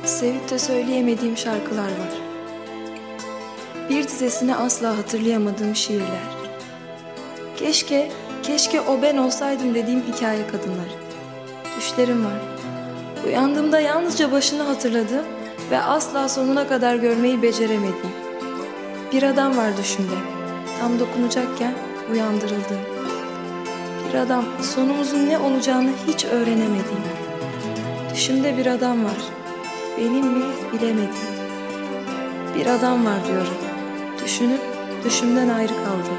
Sevip de söyleyemediğim şarkılar var. Bir dizesini asla hatırlayamadığım şiirler. Keşke o ben olsaydım dediğim hikaye kadınları. Düşlerim var. Uyandığımda yalnızca başını hatırladığım ve asla sonuna kadar görmeyi beceremediğim. Bir adam var düşümde. Tam dokunacakken uyandırıldı. Bir adam, sonumuzun ne olacağını hiç öğrenemediğim. Düşümde bir adam var. Benim mi bilemediğim. Bir adam var diyorum. Düşünüp düşümden ayrı kaldı.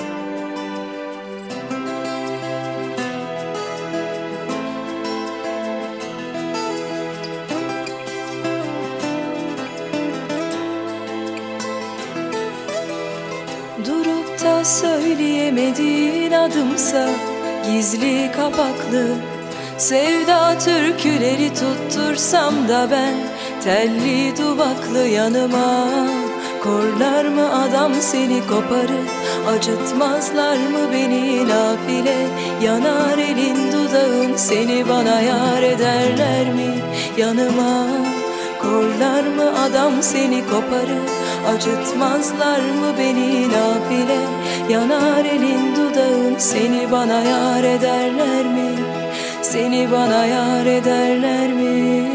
Durup da söyleyemediğin adımsa gizli kapaklı sevda türküleri tuttursam da ben telli duvaklı yanıma korlar mı adam seni koparır, acıtmazlar mı beni nafile, yanar elin dudağın seni bana yar ederler mi yanıma korlar mı adam seni koparır, acıtmazlar mı beni nafile, yanar elin dudağın seni bana yar ederler mi, seni bana yar ederler mi?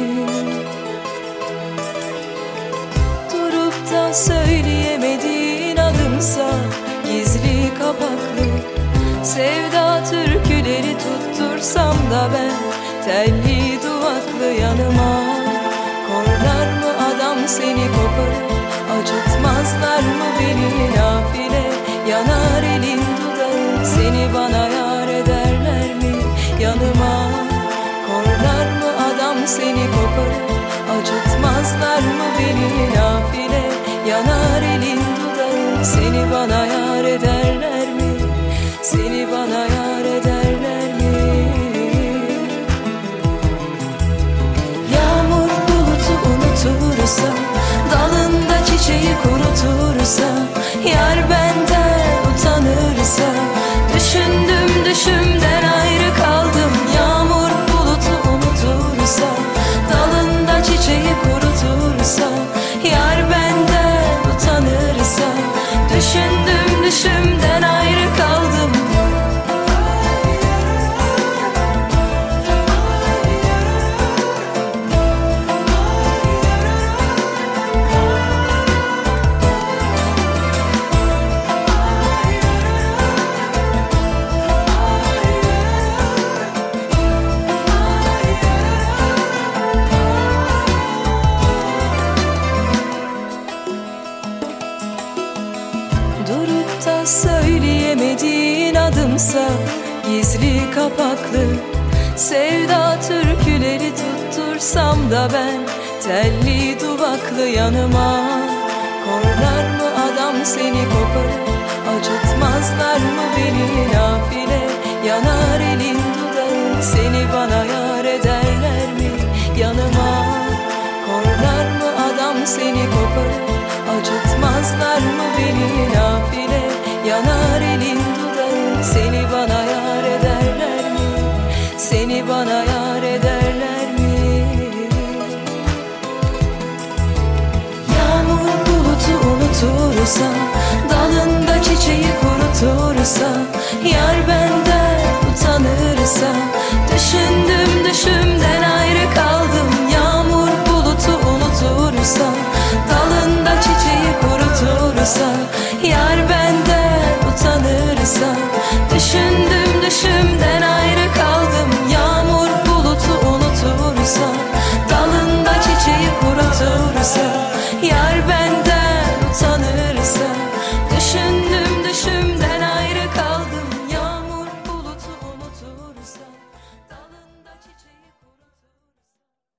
Durup da söyleyemediğin adımsa gizli kapaklı sevda türküleri tuttursam da ben telli duvaklı yanıma korlar mı adam seni koparır, acıtmazlar mı beni nafile, yanar elin dudağın seni bana yar ederler mi yanıma korlar mı adam seni koparır, acıtmazlar mı beni nafile, yanar elin dudağın seni bana yar ederler mi, seni bana yar ederler mi? Yağmur bulutu unutursa, dalında çiçeği kurutursa, yar benden utanırsa, düşündüm düşümden ayrı kaldım. Yağmur bulutu unutursa, dalında çiçeği kurutursa, yar benden utanırsa, düşündüm düşümden ayrı kaldım. Durup da söyleyemediğin adımsa gizli kapaklı sevda türküleri tuttursam da ben telli duvaklı yanıma korlar mı adam seni koparır, acıtmazlar mı beni nafile, yanar elin dudağın seni bana yar ederler mi yanıma korlar mı adam seni koparır, acıtmazlar mı beni nafile, yanar elin dudağın seni bana yar ederler mi, seni bana yar ederler mi? Yağmur bulutu unutursa, dalında çiçeği kurutursa, yar ben